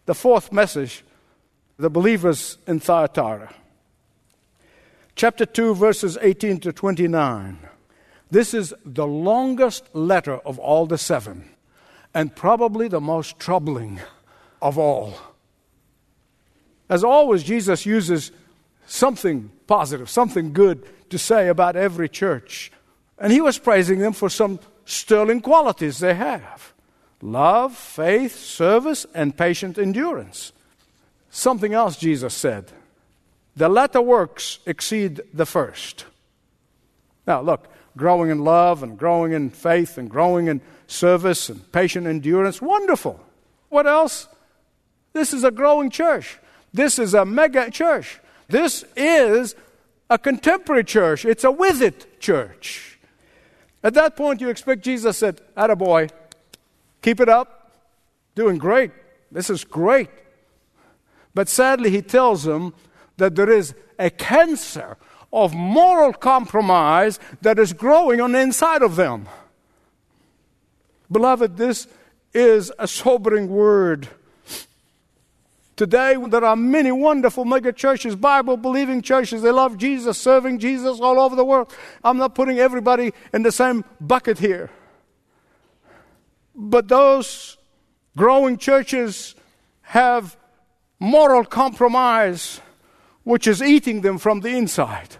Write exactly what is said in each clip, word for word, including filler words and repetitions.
the fourth message, the believers in Thyatira. Chapter two, verses eighteen to twenty-nine. This is the longest letter of all the seven, and probably the most troubling of all. As always, Jesus uses something positive, something good to say about every church. And he was praising them for some sterling qualities they have: love, faith, service, and patient endurance. Something else Jesus said: the latter works exceed the first. Now look, growing in love and growing in faith and growing in service and patient endurance, wonderful. What else? This is a growing church. This is a mega church. This is a contemporary church. It's a with it church. At that point, you expect Jesus said, "Attaboy, keep it up, doing great. This is great." But sadly, he tells them that there is a cancer of moral compromise that is growing on the inside of them. Beloved, this is a sobering word. Today, there are many wonderful mega churches, Bible-believing churches. They love Jesus, serving Jesus all over the world. I'm not putting everybody in the same bucket here. But those growing churches have moral compromise, which is eating them from the inside.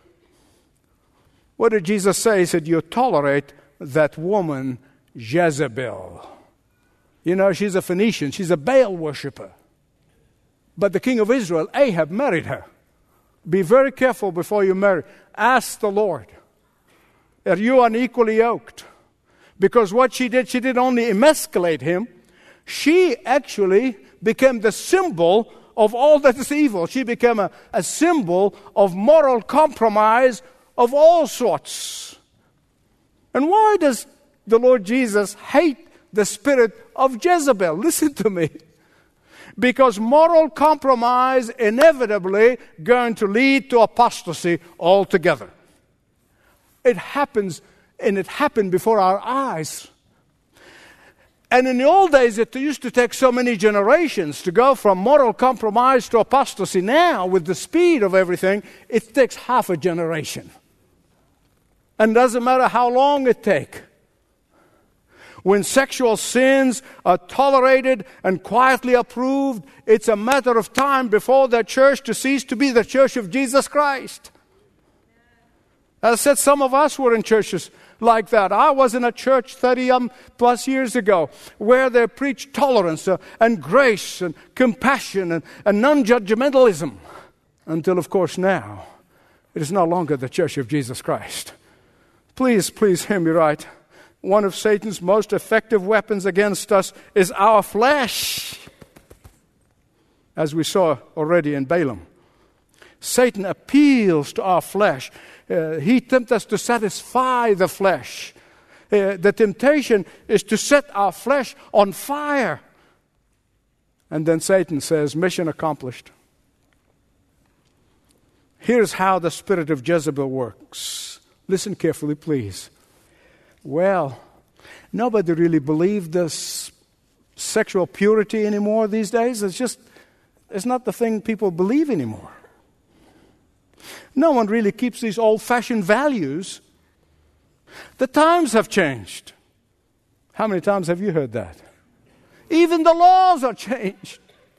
What did Jesus say? He said, "You tolerate that woman, Jezebel." You know, she's a Phoenician. She's a Baal worshiper. But the king of Israel, Ahab, married her. Be very careful before you marry. Ask the Lord, are you unequally yoked? Because what she did, she didn't only emasculate him, she actually became the symbol of all that is evil. She became a, a symbol of moral compromise of all sorts. And why does the Lord Jesus hate the spirit of Jezebel? Listen to me. Because moral compromise inevitably going to lead to apostasy altogether. It happens, and it happened before our eyes. And in the old days, it used to take so many generations to go from moral compromise to apostasy. Now, with the speed of everything, it takes half a generation. And doesn't matter how long it takes. When sexual sins are tolerated and quietly approved, it's a matter of time before that church to cease to be the church of Jesus Christ. As I said, some of us were in churches like that. I was in a church thirty um, plus years ago where they preached tolerance uh, and grace and compassion and, and non-judgmentalism. Until, of course, now it is no longer the church of Jesus Christ. Please, please hear me right. One of Satan's most effective weapons against us is our flesh, as we saw already in Balaam. Satan appeals to our flesh. Uh, he tempts us to satisfy the flesh. Uh, the temptation is to set our flesh on fire. And then Satan says, mission accomplished. Here's how the spirit of Jezebel works. Listen carefully, please. Well, nobody really believes this sexual purity anymore these days. It's just, it's not the thing people believe anymore. No one really keeps these old-fashioned values. The times have changed. How many times have you heard that? Even the laws are changed.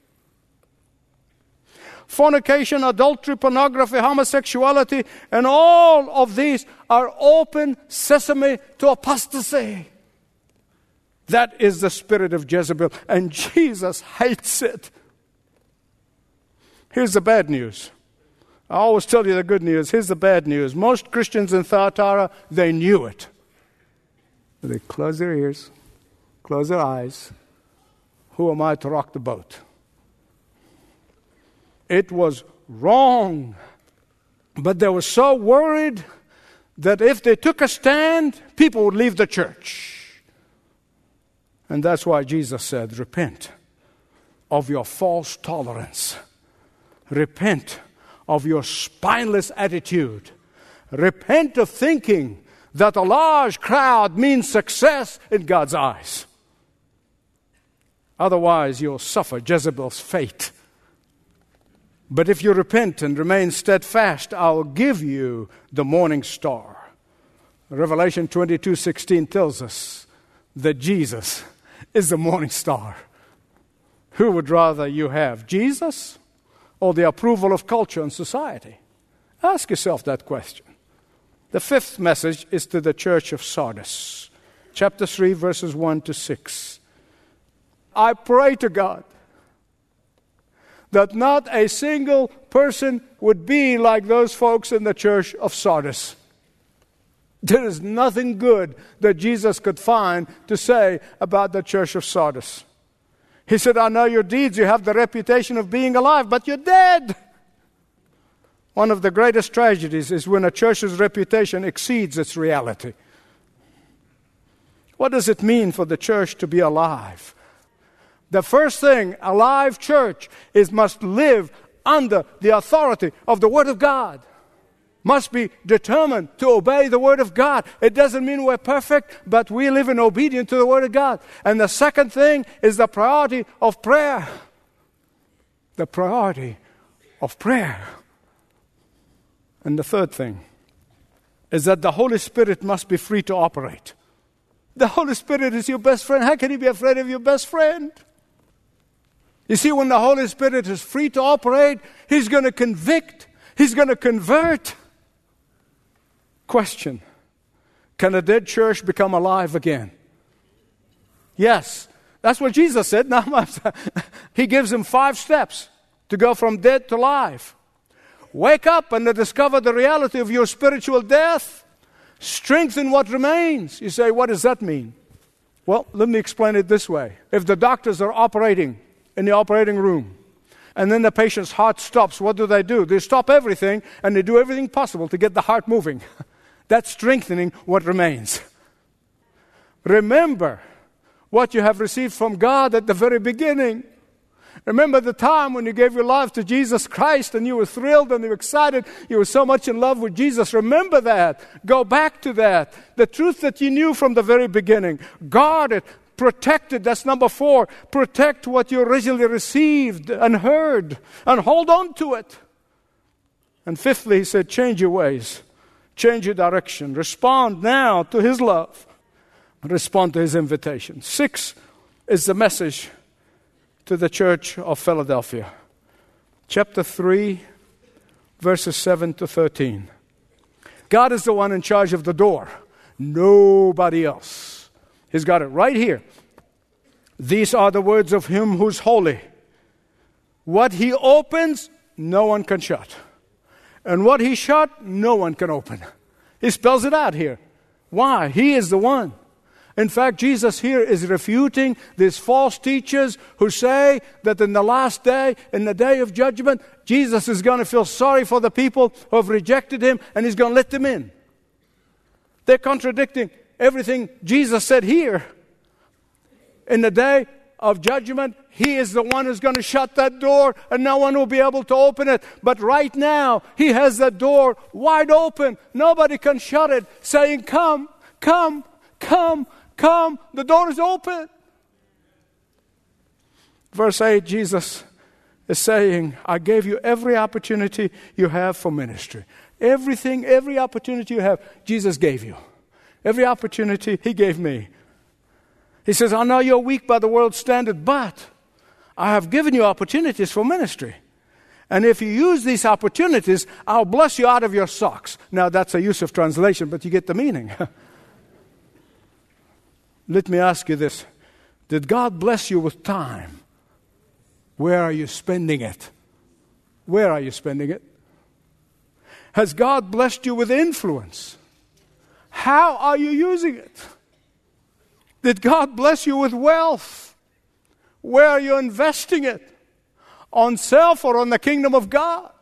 Fornication, adultery, pornography, homosexuality, and all of these are open sesame to apostasy. That is the spirit of Jezebel, and Jesus hates it. Here's the bad news. I always tell you the good news. Here's the bad news. Most Christians in Thyatira, they knew it. They close their ears, close their eyes. Who am I to rock the boat? It was wrong. But they were so worried that if they took a stand, people would leave the church. And that's why Jesus said, repent of your false tolerance. Repent of your spineless attitude. Repent of thinking that a large crowd means success in God's eyes. Otherwise, you'll suffer Jezebel's fate. But if you repent and remain steadfast, I'll give you the morning star. Revelation twenty-two sixteen tells us that Jesus is the morning star. Who would rather you have, Jesus or the approval of culture and society? Ask yourself that question. The fifth message is to the church of Sardis. Chapter three, verses one to six. I pray to God that not a single person would be like those folks in the church of Sardis. There is nothing good that Jesus could find to say about the church of Sardis. He said, I know your deeds. You have the reputation of being alive, but you're dead. One of the greatest tragedies is when a church's reputation exceeds its reality. What does it mean for the church to be alive? The first thing, a live church is must live under the authority of the Word of God. Must be determined to obey the Word of God. It doesn't mean we're perfect, but we live in obedience to the Word of God. And the second thing is the priority of prayer. The priority of prayer. And the third thing is that the Holy Spirit must be free to operate. The Holy Spirit is your best friend. How can you be afraid of your best friend? You see, when the Holy Spirit is free to operate, He's going to convict. He's going to convert. Question: can a dead church become alive again? Yes. That's what Jesus said. Now, He gives them five steps to go from dead to life. Wake up and discover the reality of your spiritual death. Strengthen what remains. You say, what does that mean? Well, let me explain it this way. If the doctors are operating in the operating room, and then the patient's heart stops, what do they do? They stop everything, and they do everything possible to get the heart moving. That's strengthening what remains. Remember what you have received from God at the very beginning. Remember the time when you gave your life to Jesus Christ and you were thrilled and you were excited. You were so much in love with Jesus. Remember that. Go back to that. The truth that you knew from the very beginning. Guard it. Protect it. That's number four. Protect what you originally received and heard. And hold on to it. And fifthly, he said, change your ways. Change your direction. Respond now to His love. Respond to His invitation. Six is the message to the church of Philadelphia. Chapter three, verses seven to thirteen. God is the one in charge of the door. Nobody else. He's got it right here. These are the words of Him who's holy. What He opens, no one can shut. And what He shut, no one can open. He spells it out here. Why? He is the one. In fact, Jesus here is refuting these false teachers who say that in the last day, in the day of judgment, Jesus is going to feel sorry for the people who have rejected Him and He's going to let them in. They're contradicting everything Jesus said here. In the day of judgment, He is the one who's going to shut that door and no one will be able to open it. But right now, He has that door wide open. Nobody can shut it, saying, come, come, come. Come, the door is open. Verse eight, Jesus is saying, I gave you every opportunity you have for ministry. Everything, every opportunity you have, Jesus gave you. Every opportunity He gave me. He says, I know you're weak by the world's standard, but I have given you opportunities for ministry. And if you use these opportunities, I'll bless you out of your socks. Now, that's a use of translation, but you get the meaning. Let me ask you this. Did God bless you with time? Where are you spending it? Where are you spending it? Has God blessed you with influence? How are you using it? Did God bless you with wealth? Where are you investing it? On self or on the kingdom of God?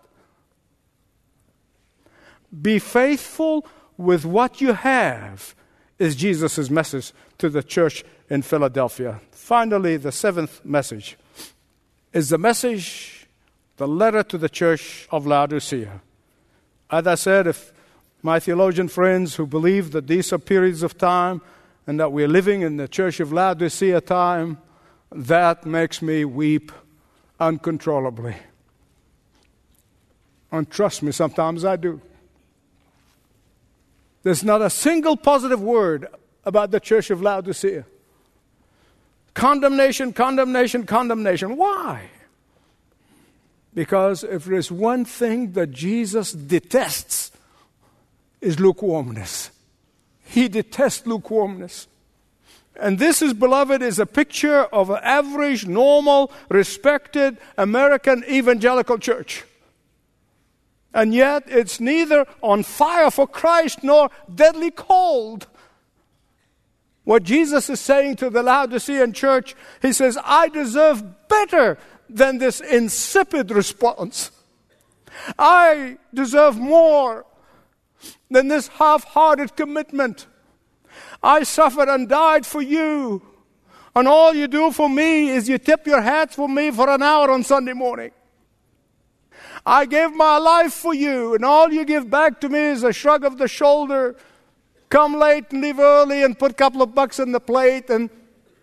Be faithful with what you have, is Jesus' message to the church in Philadelphia. Finally, the seventh message is the message, the letter to the church of Laodicea. As I said, if my theologian friends who believe that these are periods of time and that we're living in the church of Laodicea time, that makes me weep uncontrollably. And trust me, sometimes I do. There's not a single positive word about the church of Laodicea. Condemnation, condemnation, condemnation. Why? Because if there's one thing that Jesus detests, is lukewarmness. He detests lukewarmness. And this is, beloved, is a picture of an average, normal, respected American evangelical church. And yet it's neither on fire for Christ nor deadly cold. What Jesus is saying to the Laodicean church, he says, I deserve better than this insipid response. I deserve more than this half-hearted commitment. I suffered and died for you. And all you do for me is you tip your hats for me for an hour on Sunday morning. I gave my life for you, and all you give back to me is a shrug of the shoulder. Come late and leave early and put a couple of bucks in the plate, and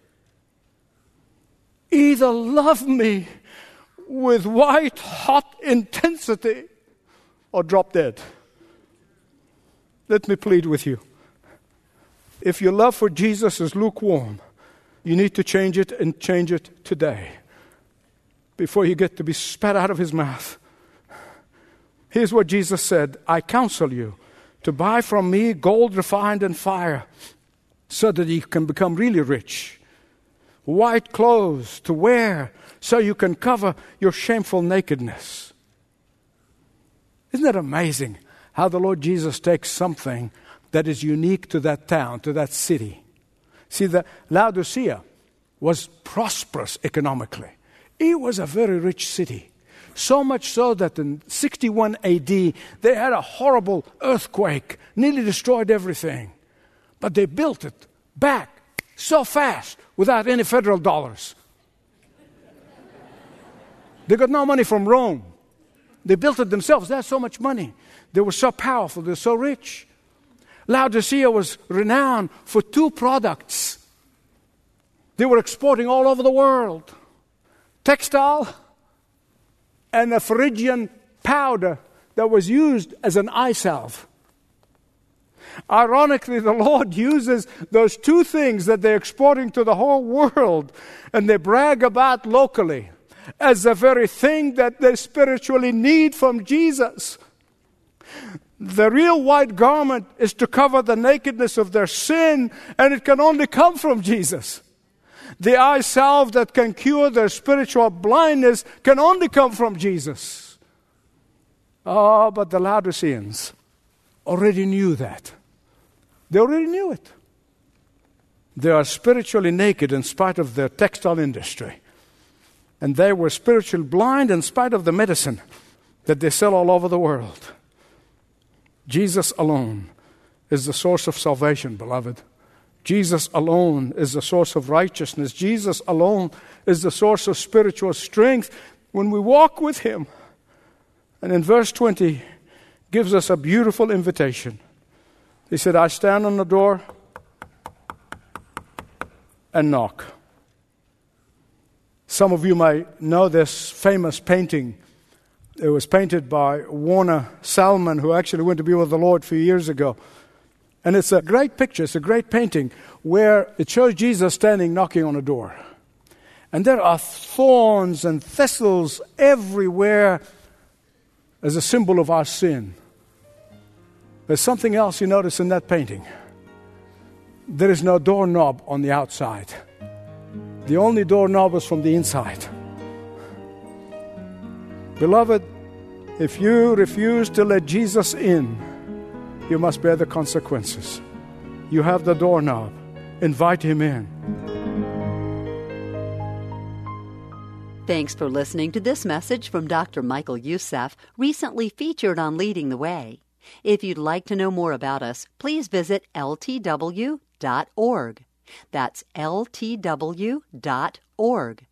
either love me with white-hot intensity or drop dead. Let me plead with you. If your love for Jesus is lukewarm, you need to change it, and change it today before you get to be spat out of his mouth. Here's what Jesus said, I counsel you to buy from me gold refined in fire so that you can become really rich. White clothes to wear so you can cover your shameful nakedness. Isn't that amazing how the Lord Jesus takes something that is unique to that town, to that city? See, the Laodicea was prosperous economically. It was a very rich city. So much so that in sixty-one A D, they had a horrible earthquake, nearly destroyed everything. But they built it back so fast without any federal dollars. They got no money from Rome. They built it themselves. They had so much money. They were so powerful. They were so rich. Laodicea was renowned for two products. They were exporting all over the world. Textile and a Phrygian powder that was used as an eye salve. Ironically, the Lord uses those two things that they're exporting to the whole world and they brag about locally as the very thing that they spiritually need from Jesus. The real white garment is to cover the nakedness of their sin, and it can only come from Jesus. The eye salve that can cure their spiritual blindness can only come from Jesus. Oh, but the Laodiceans already knew that. They already knew it. They are spiritually naked in spite of their textile industry. And they were spiritually blind in spite of the medicine that they sell all over the world. Jesus alone is the source of salvation, beloved. Jesus alone is the source of righteousness. Jesus alone is the source of spiritual strength when we walk with him. And in verse twenty, gives us a beautiful invitation. He said, I stand on the door and knock. Some of you might know this famous painting. It was painted by Warner Salmon, who actually went to be with the Lord a few years ago. And it's a great picture, it's a great painting, where it shows Jesus standing knocking on a door. And there are thorns and thistles everywhere as a symbol of our sin. There's something else you notice in that painting. There is no doorknob on the outside. The only doorknob is from the inside. Beloved, if you refuse to let Jesus in, you must bear the consequences. You have the doorknob. Invite him in. Thanks for listening to this message from Doctor Michael Youssef, recently featured on Leading the Way. If you'd like to know more about us, please visit L T W dot org. That's L T W dot org.